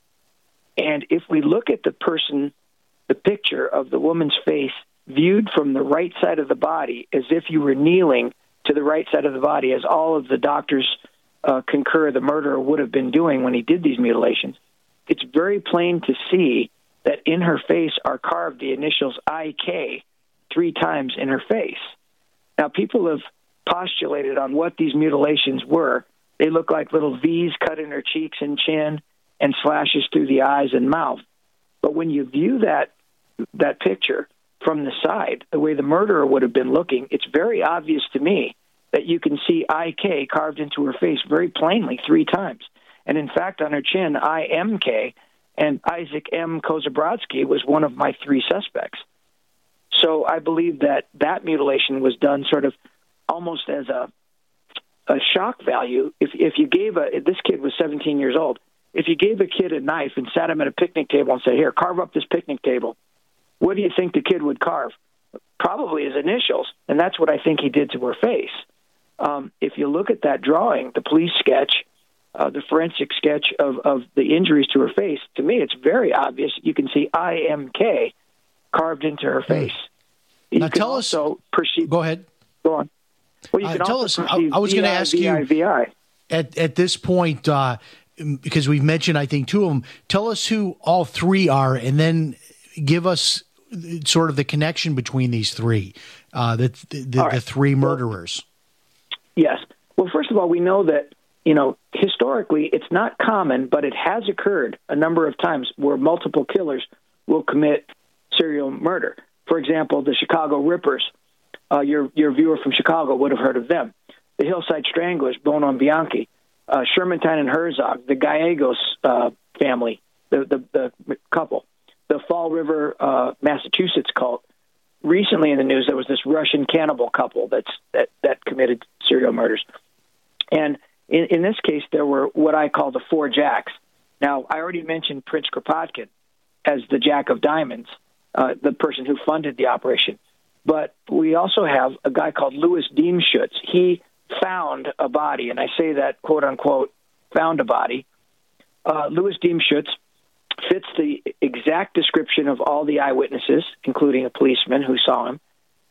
And if we look at the person, the picture of the woman's face viewed from the right side of the body, as if you were kneeling to the right side of the body, as all of the doctors uh, concur the murderer would have been doing when he did these mutilations, it's very plain to see that in her face are carved the initials I K three times in her face. Now, people have postulated on what these mutilations were. They look like little V's cut in her cheeks and chin and slashes through the eyes and mouth. But when you view that that picture from the side, the way the murderer would have been looking, it's very obvious to me that you can see I K carved into her face very plainly three times. And in fact, on her chin, I M K, and Isaac M. Kozabrodsky was one of my three suspects. So I believe that that mutilation was done sort of almost as a a shock value. If if you gave a, this kid was seventeen years old, if you gave a kid a knife and sat him at a picnic table and said, here, carve up this picnic table, what do you think the kid would carve? probably his initials, and that's what I think he did to her face. Um, if you look at that drawing, the police sketch, uh, the forensic sketch of, of the injuries to her face, to me it's very obvious. You can see I M K carved into her face. You now can tell us. also perceive, go ahead. Go on. Well, you Uh, can tell also us. I, perceive I was going to ask you V I. at at this point uh, because we've mentioned I think two of them. Tell us who all three are, and then give us sort of the connection between these three, uh, the the, the, right. the three murderers. Yes. Well, first of all, we know that, you know, historically it's not common, but it has occurred a number of times where multiple killers will commit serial murder. For example, the Chicago Rippers. Uh, your your viewer from Chicago would have heard of them. The Hillside Stranglers, Bono and Bianchi. Uh, Shermantyne and Herzog, the Gallegos uh, family, the, the, the couple. The Fall River, uh, Massachusetts cult. Recently in the news, there was this Russian cannibal couple that's, that, that committed serial murders. And in, in this case, there were what I call the four jacks. Now, I already mentioned Prince Kropotkin as the Jack of Diamonds, uh, the person who funded the operation. But we also have a guy called Louis Diemschutz. He found a body, and I say that, quote-unquote, found a body. Uh, Louis Diemschutz fits the exact description of all the eyewitnesses, including a policeman who saw him.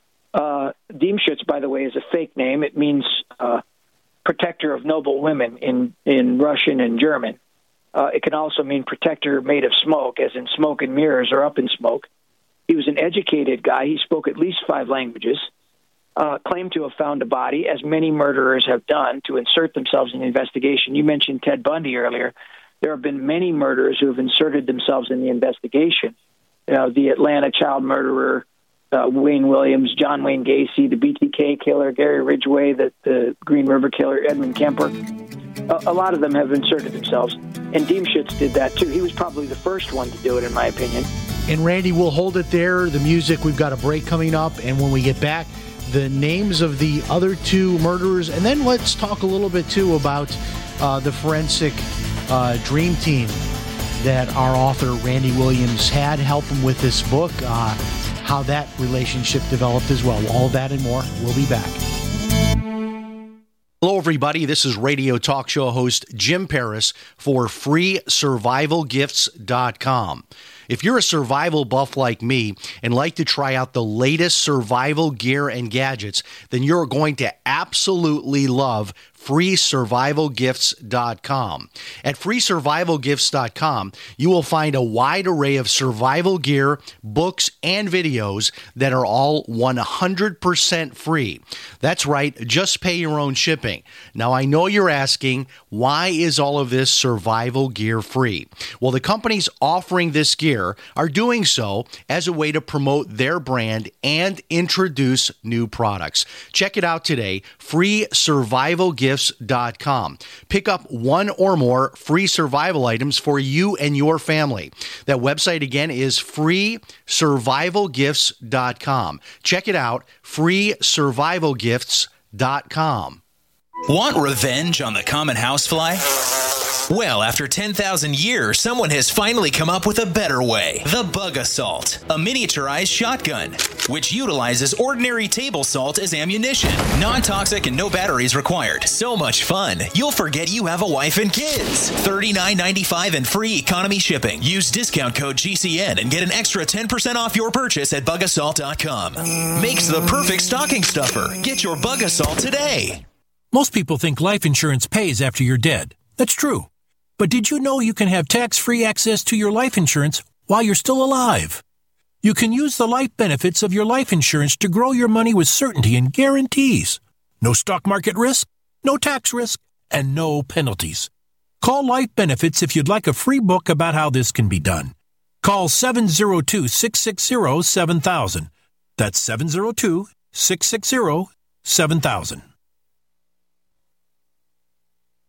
Uh, Diemschutz, by the way, is a fake name. It means uh, protector of noble women in, in Russian and German. Uh, it can also mean protector made of smoke, as in smoke and mirrors or up in smoke. He was an educated guy. He spoke at least five languages, uh, claimed to have found a body, as many murderers have done, to insert themselves in the investigation. You mentioned Ted Bundy earlier. There have been many murderers who have inserted themselves in the investigation. You know, the Atlanta child murderer, uh, Wayne Williams, John Wayne Gacy, the B T K killer, Gary Ridgway, the, the Green River killer, Edmund Kemper. A, a lot of them have inserted themselves. And Diemschutz did that, too. He was probably the first one to do it, in my opinion. And, Randy, we'll hold it there. The music, we've got a break coming up. And when we get back, the names of the other two murderers. And then let's talk a little bit, too, about uh, the forensic uh, dream team that our author, Randy Williams, had. Help him with this book, uh, how that relationship developed as well. All that and more. We'll be back. Hello, everybody. This is radio talk show host Jim Paris for free survival gifts dot com. If you're a survival buff like me and like to try out the latest survival gear and gadgets, then you're going to absolutely love free survival gifts dot com. At free survival gifts dot com, you will find a wide array of survival gear, books, and videos that are all one hundred percent free. That's right, just pay your own shipping. Now, I know you're asking, why is all of this survival gear free? Well, the companies offering this gear are doing so as a way to promote their brand and introduce new products. Check it out today, free survival gifts dot com. Pick up one or more free survival items for you and your family. That website again is free survival gifts dot com. Check it out, free survival gifts dot com. Want revenge on the common housefly? Well, after ten thousand years, someone has finally come up with a better way. The Bug Assault, a miniaturized shotgun, which utilizes ordinary table salt as ammunition. Non-toxic and no batteries required. So much fun, you'll forget you have a wife and kids. thirty-nine ninety-five and free economy shipping. Use discount code G C N and get an extra ten percent off your purchase at bug assault dot com. Makes the perfect stocking stuffer. Get your Bug Assault today. Most people think life insurance pays after you're dead. That's true. But did you know you can have tax-free access to your life insurance while you're still alive? You can use the life benefits of your life insurance to grow your money with certainty and guarantees. No stock market risk, no tax risk, and no penalties. Call Life Benefits if you'd like a free book about how this can be done. Call seven oh two, six six zero, seven thousand. That's seven oh two, six six zero, seven thousand.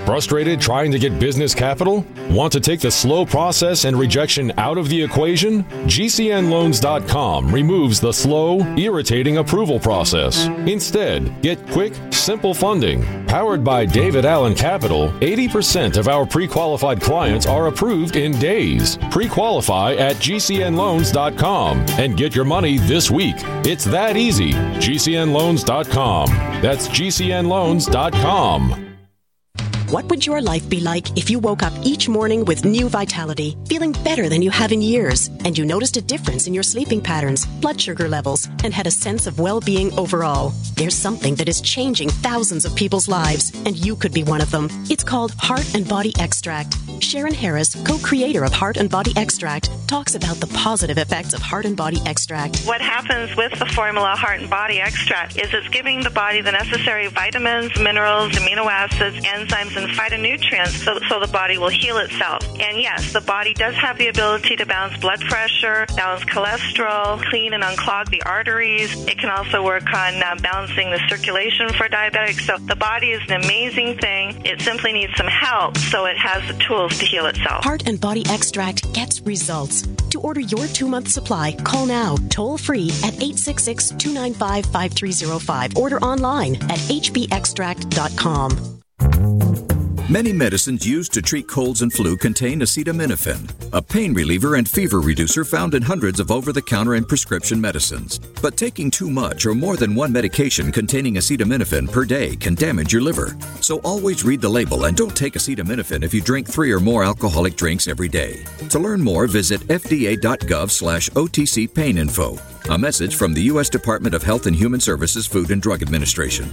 Frustrated trying to get business capital? Want to take the slow process and rejection out of the equation? G C N loans dot com removes the slow, irritating approval process. Instead, get quick, simple funding. Powered by David Allen Capital, eighty percent of our pre-qualified clients are approved in days. Pre-qualify at G C N loans dot com and get your money this week. It's that easy. G C N loans dot com. That's G C N loans dot com. What would your life be like if you woke up each morning with new vitality, feeling better than you have in years, and you noticed a difference in your sleeping patterns, blood sugar levels, and had a sense of well-being overall? There's something that is changing thousands of people's lives, and you could be one of them. It's called Heart and Body Extract. Sharon Harris, co-creator of Heart and Body Extract, talks about the positive effects of Heart and Body Extract. What happens with the formula Heart and Body Extract is it's giving the body the necessary vitamins, minerals, amino acids, enzymes, and phytonutrients so, so the body will heal itself. And yes, the body does have the ability to balance blood pressure, balance cholesterol, clean and unclog the arteries. It can also work on uh, balancing the circulation for diabetics. So the body is an amazing thing. It simply needs some help so it has the tools to heal itself. Heart and Body Extract gets results. To order your two-month supply, call now, toll-free at eight six six, two nine five, five three zero five. Order online at h b extract dot com. Many medicines used to treat colds and flu contain acetaminophen, a pain reliever and fever reducer found in hundreds of over-the-counter and prescription medicines. But taking too much or more than one medication containing acetaminophen per day can damage your liver. So always read the label and don't take acetaminophen if you drink three or more alcoholic drinks every day. To learn more, visit f d a dot gov slash O T C pain info. A message from the U S Department of Health and Human Services Food and Drug Administration.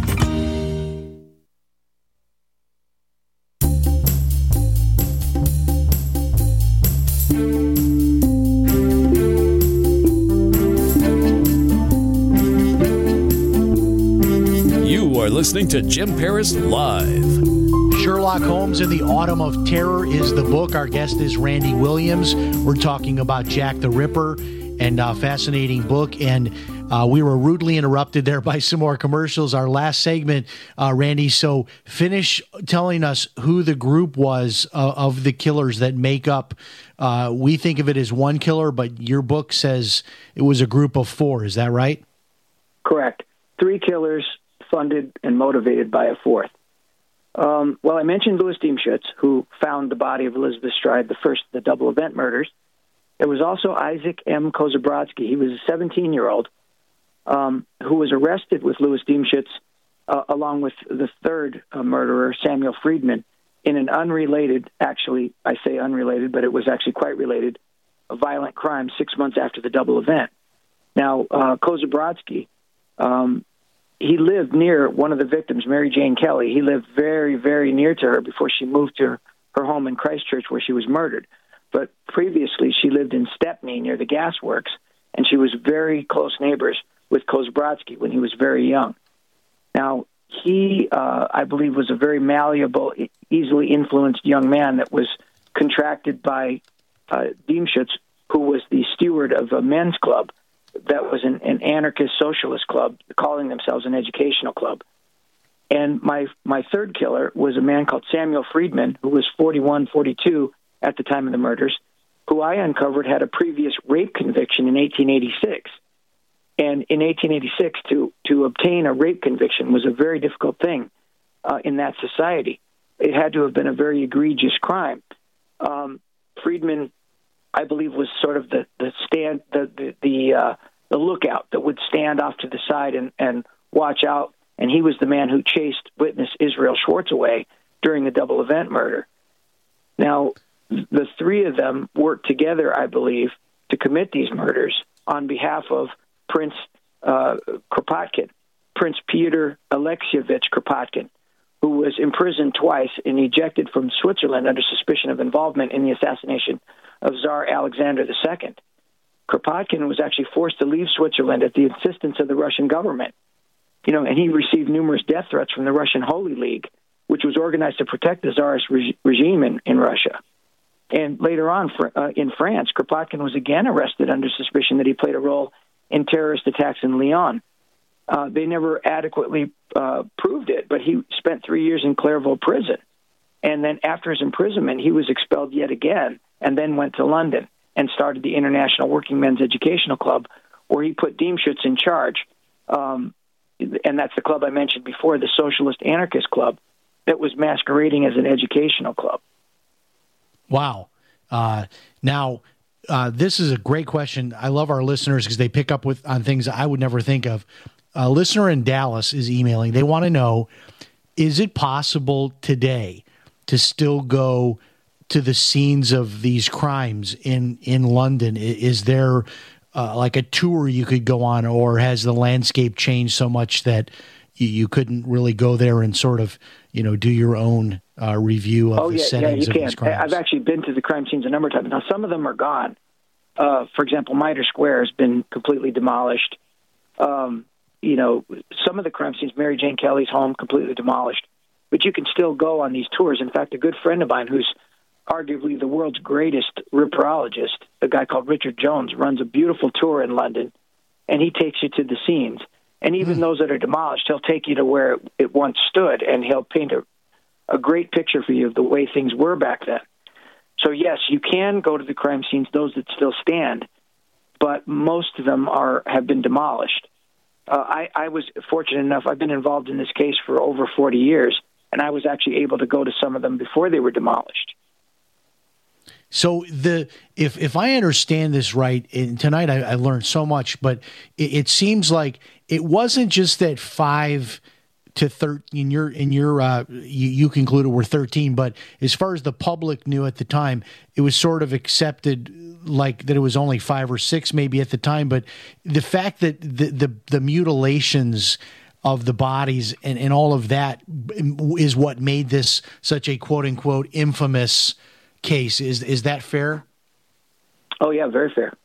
Listening to Jim Paris Live. Sherlock Holmes in the Autumn of Terror is the book. Our guest is Randy Williams. We're talking about Jack the Ripper, and a fascinating book. And uh, we were rudely interrupted there by some more commercials. Our last segment, uh, Randy, so finish telling us who the group was uh, of the killers that make up. Uh, we think of it as one killer, but your book says it was a group of four. Is that right? Correct. Three killers funded and motivated by a fourth. Um, well, I mentioned Louis Diemschutz, who found the body of Elizabeth Stride, the first of the double event murders. There was also Isaac M. Kozobrodsky. He was a seventeen-year-old um, who was arrested with Louis Diemschutz, uh, along with the third uh, murderer, Samuel Friedman, in an unrelated, actually, I say unrelated, but it was actually quite related, a violent crime six months after the double event. Now, uh, Kozobrodsky, um, he lived near one of the victims, Mary Jane Kelly. He lived very, very near to her before she moved to her, her home in Christchurch where she was murdered. But previously, she lived in Stepney near the gas works, and she was very close neighbors with Kozobrodsky when he was very young. Now, he, uh, I believe, was a very malleable, easily influenced young man that was contracted by uh, Diemschutz, who was the steward of a men's club that was an, an anarchist socialist club, calling themselves an educational club. And my my third killer was a man called Samuel Friedman, who was forty-one, forty-two at the time of the murders, who I uncovered had a previous rape conviction in eighteen eighty-six. And in eighteen eighty-six, to, to obtain a rape conviction was a very difficult thing uh, in that society. It had to have been a very egregious crime. Um, Friedman, I believe, was sort of the the stand the the the, uh, the lookout that would stand off to the side and, and watch out. And he was the man who chased witness Israel Schwartz away during the double event murder. Now, the three of them worked together, I believe, to commit these murders on behalf of Prince uh, Kropotkin, Prince Pyotr Alexievich Kropotkin, who was imprisoned twice and ejected from Switzerland under suspicion of involvement in the assassination of Tsar Alexander the Second. Kropotkin was actually forced to leave Switzerland at the insistence of the Russian government. You know, and he received numerous death threats from the Russian Holy League, which was organized to protect the Tsarist re- regime in, in Russia. And later on, for, uh, in France, Kropotkin was again arrested under suspicion that he played a role in terrorist attacks in Lyon. Uh, they never adequately uh, proved it, but he spent three years in Clairvaux prison And then after his imprisonment, he was expelled yet again, and then went to London and started the International Working Men's Educational Club, where he put Diemschutz in charge. Um, and that's the club I mentioned before, the Socialist Anarchist Club, that was masquerading as an educational club. Wow. Uh, now, uh, this is a great question. I love our listeners because they pick up with on things I would never think of. A listener in Dallas is emailing. They want to know, is it possible today to still go to the scenes of these crimes in, in London? Is there uh, like a tour you could go on, or has the landscape changed so much that you, you couldn't really go there and sort of, you know, do your own uh, review of oh, the yeah, settings yeah, of you these can. crimes? I've actually been to the crime scenes a number of times. Now, some of them are gone. Uh, for example, Mitre Square has been completely demolished. Um, you know, some of the crime scenes, Mary Jane Kelly's home, completely demolished. But you can still go on these tours. In fact, a good friend of mine who's arguably the world's greatest ripperologist, a guy called Richard Jones, runs a beautiful tour in London, and he takes you to the scenes. And even mm. those that are demolished, he'll take you to where it, it once stood, and he'll paint a, a great picture for you of the way things were back then. So, yes, you can go to the crime scenes, those that still stand, but most of them are have been demolished. Uh, I, I was fortunate enough, I've been involved in this case for over forty years, and I was actually able to go to some of them before they were demolished. So the if if I understand this right, and tonight I, I learned so much, but it, it seems like it wasn't just that five to thirteen. Your in your uh, you, you concluded were thirteen, but as far as the public knew at the time, it was sort of accepted like that it was only five or six maybe at the time. But the fact that the the, the mutilations of the bodies and, and all of that is what made this such a quote unquote infamous case. Is is that fair? Oh yeah, very fair.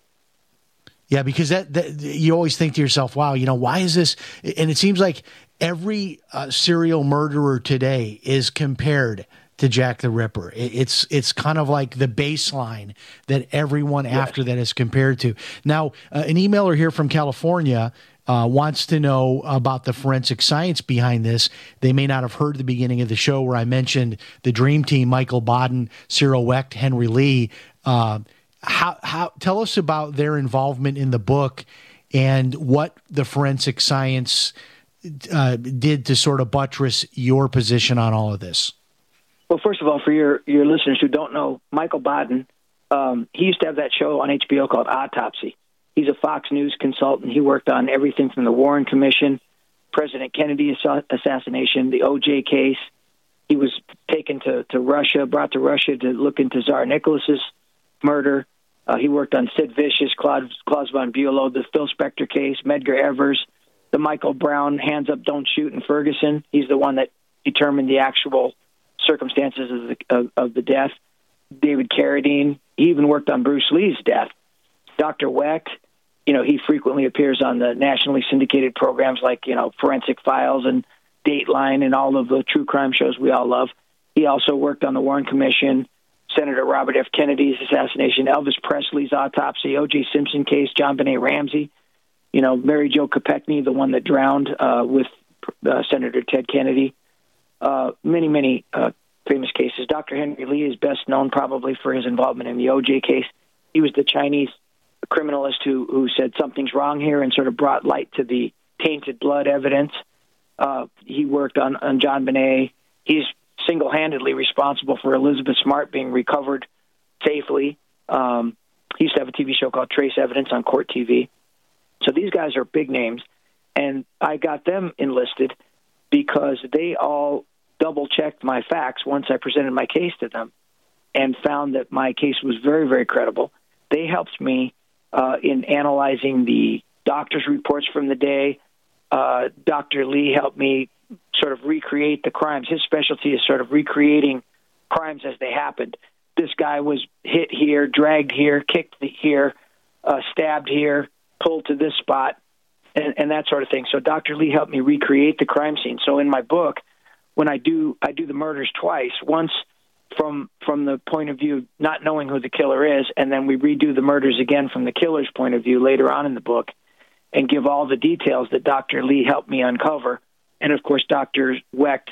Yeah, because that, that you always think to yourself, wow, you know, why is this? And it seems like every uh, serial murderer today is compared to Jack the Ripper. It, it's it's kind of like the baseline that everyone yes. after that is compared to. Now, uh, an emailer here from California Uh, wants to know about the forensic science behind this. They may not have heard the beginning of the show where I mentioned the Dream Team, Michael Baden, Cyril Wecht, Henry Lee. Uh, how, how, tell us about their involvement in the book and what the forensic science uh, did to sort of buttress your position on all of this. Well, first of all, for your, your listeners who don't know, Michael Baden, um, he used to have that show on H B O called Autopsy. He's a Fox News consultant. He worked on everything from the Warren Commission, President Kennedy assassination, the O J case. He was taken to, to Russia, brought to Russia to look into Tsar Nicholas's murder. Uh, he worked on Sid Vicious, Claude, Klaus von Bülow, the Phil Spector case, Medgar Evers, the Michael Brown hands up, don't shoot in Ferguson. He's the one that determined the actual circumstances of the, of, of the death. David Carradine. He even worked on Bruce Lee's death. Doctor Wecht. You know, he frequently appears on the nationally syndicated programs like, you know, Forensic Files and Dateline and all of the true crime shows we all love. He also worked on the Warren Commission, Senator Robert F. Kennedy's assassination, Elvis Presley's autopsy, O J Simpson case, John Benet Ramsey, you know, Mary Jo Kopechne, the one that drowned uh, with uh, Senator Ted Kennedy. Uh, many, many uh, famous cases. Doctor Henry Lee is best known probably for his involvement in the O J case. He was the Chinese criminalist who, who said something's wrong here and sort of brought light to the tainted blood evidence. Uh, he worked on, on John Benet. He's single-handedly responsible for Elizabeth Smart being recovered safely. Um, he used to have a T V show called Trace Evidence on Court T V. So these guys are big names, and I got them enlisted because they all double-checked my facts once I presented my case to them and found that my case was very, very credible. They helped me Uh, in analyzing the doctor's reports from the day. Uh, Doctor Lee helped me sort of recreate the crimes. His specialty is sort of recreating crimes as they happened. This guy was hit here, dragged here, kicked here, uh, stabbed here, pulled to this spot, and, and that sort of thing. So Doctor Lee helped me recreate the crime scene. So in my book, when I do I do the murders twice, once from from the point of view of not knowing who the killer is, and then we redo the murders again from the killer's point of view later on in the book and give all the details that Doctor Lee helped me uncover. And, of course, Doctor Wecht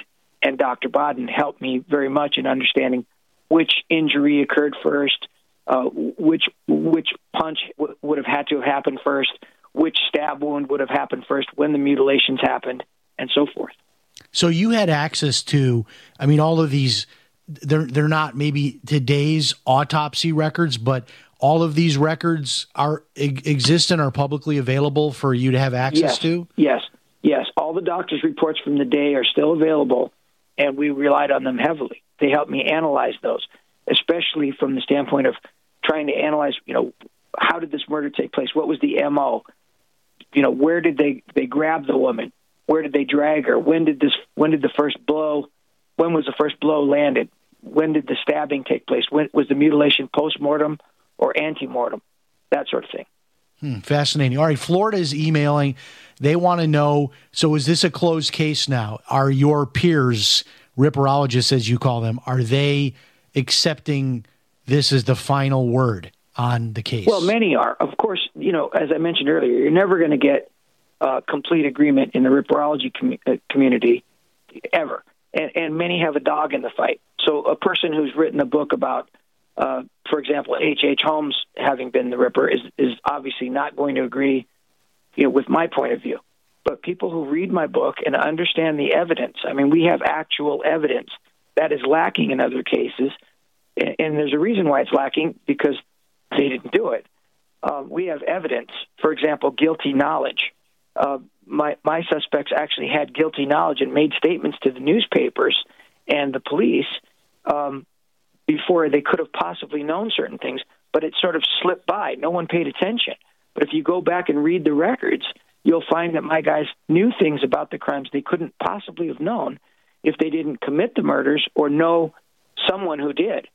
and Doctor Bodden helped me very much in understanding which injury occurred first, uh, which which punch w- would have had to have happened first, which stab wound would have happened first, when the mutilations happened, and so forth. So you had access to, I mean, all of these, they're, they're not maybe today's autopsy records, but all of these records are exist and are publicly available for you to have access yes, to? Yes, yes. All the doctor's reports from the day are still available, and we relied on them heavily. They helped me analyze those, especially from the standpoint of trying to analyze, you know, how did this murder take place? What was the M O? You know, where did they, they grab the woman? Where did they drag her? When did this? When did the first blow? When was the first blow landed? When did the stabbing take place? When was the mutilation post-mortem or ante-mortem? That sort of thing. Hmm, fascinating. All right, Florida is emailing. They want to know, so is this a closed case now? Are your peers, ripperologists as you call them, are they accepting this as the final word on the case? Well, many are. Of course, you know, as I mentioned earlier, you're never going to get uh, complete agreement in the ripperology com- uh, community ever. And, and many have a dog in the fight. So a person who's written a book about, uh, for example, H H. Holmes having been the Ripper is, is obviously not going to agree, you know, with my point of view. But people who read my book and understand the evidence, I mean, we have actual evidence that is lacking in other cases. And, and there's a reason why it's lacking, because they didn't do it. Uh, we have evidence, for example, guilty knowledge. Uh, my, my suspects actually had guilty knowledge and made statements to the newspapers and the police um, before they could have possibly known certain things, but it sort of slipped by. No one paid attention. But if you go back and read the records, you'll find that my guys knew things about the crimes they couldn't possibly have known if they didn't commit the murders or know someone who did.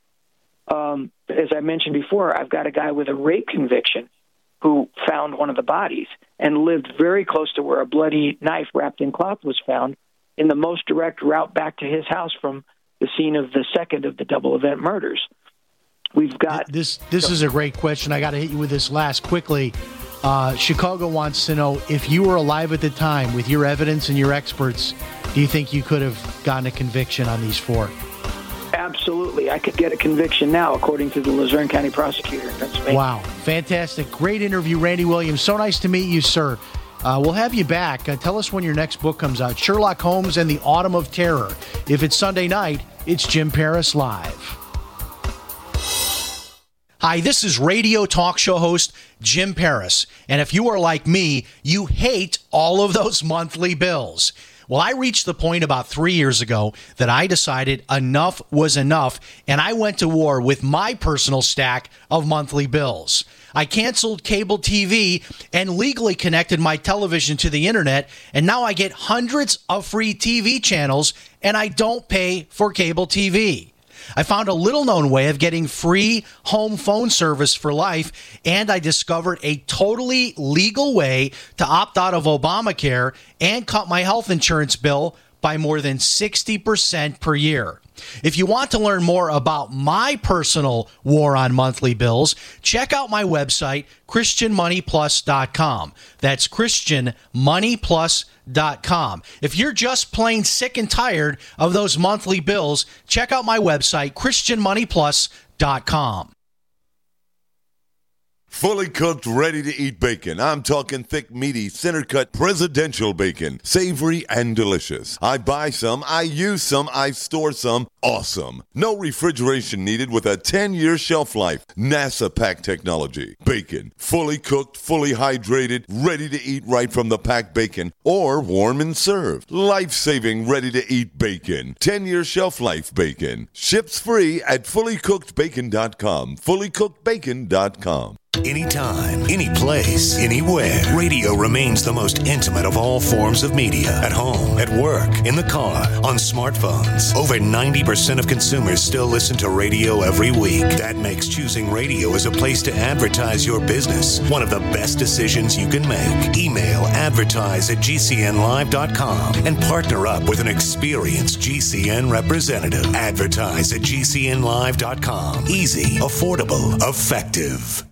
Um, as I mentioned before, I've got a guy with a rape conviction who found one of the bodies and lived very close to where a bloody knife wrapped in cloth was found, in the most direct route back to his house from the scene of the second of the double event murders. We've got this. This is a great question. I got to hit you with this last quickly. Uh, Chicago wants to know, if you were alive at the time with your evidence and your experts, do you think you could have gotten a conviction on these four? Absolutely. I could get a conviction now, according to the Luzerne County prosecutor in Pennsylvania. Wow. Fantastic. Great interview, Randy Williams. So nice to meet you, sir. Uh, we'll have you back. Uh, tell us when your next book comes out. Sherlock Holmes and the Autumn of Terror. If it's Sunday night, it's Jim Paris Live. Hi, this is radio talk show host Jim Paris. And if you are like me, you hate all of those monthly bills. Well, I reached the point about three years ago that I decided enough was enough, and I went to war with my personal stack of monthly bills. I canceled cable T V and legally connected my television to the internet, and now I get hundreds of free T V channels, and I don't pay for cable T V. I found a little-known way of getting free home phone service for life, and I discovered a totally legal way to opt out of Obamacare and cut my health insurance bill by more than sixty percent per year. If you want to learn more about my personal war on monthly bills, check out my website, Christian Money Plus dot com. That's Christian Money Plus dot com. If you're just plain sick and tired of those monthly bills, check out my website, Christian Money Plus dot com. Fully cooked, ready-to-eat bacon. I'm talking thick, meaty, center-cut presidential bacon. Savory and delicious. I buy some, I use some, I store some. Awesome. No refrigeration needed with a ten-year shelf life. NASA pack technology. Bacon. Fully cooked, fully hydrated, ready to eat right from the packed bacon, or warm and served. Life-saving, ready-to-eat bacon. ten-year shelf life bacon. Ships free at fully cooked bacon dot com. fully cooked bacon dot com. Anytime, any place, anywhere. Radio remains the most intimate of all forms of media. At home, at work, in the car, on smartphones. Over ninety percent of consumers still listen to radio every week. That makes choosing radio as a place to advertise your business one of the best decisions you can make. Email advertise at G C N live dot com and partner up with an experienced G C N representative. Advertise at G C N live dot com. Easy, affordable, effective.